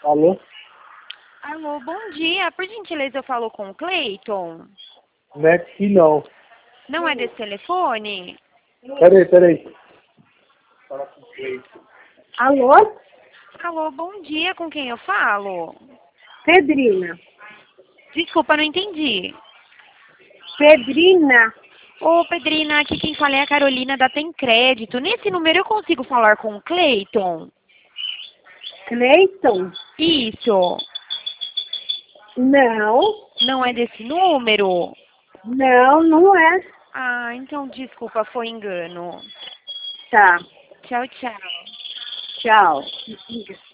Alô? Alô, bom dia. Por gentileza, eu falo com o Cleiton. Não é aqui não. Não é desse telefone? Peraí. Fala com o Cleiton. Alô? Alô, bom dia. Com quem eu falo? Pedrina. Desculpa, não entendi. Pedrina. Ô, Pedrina, aqui quem fala é a Carolina da Tem Crédito. Nesse número eu consigo falar com o Cleiton? Cleiton? Isso. Não. Não é desse número? Não, não é. Ah, então desculpa, foi engano. Tá. Tchau, tchau. Tchau.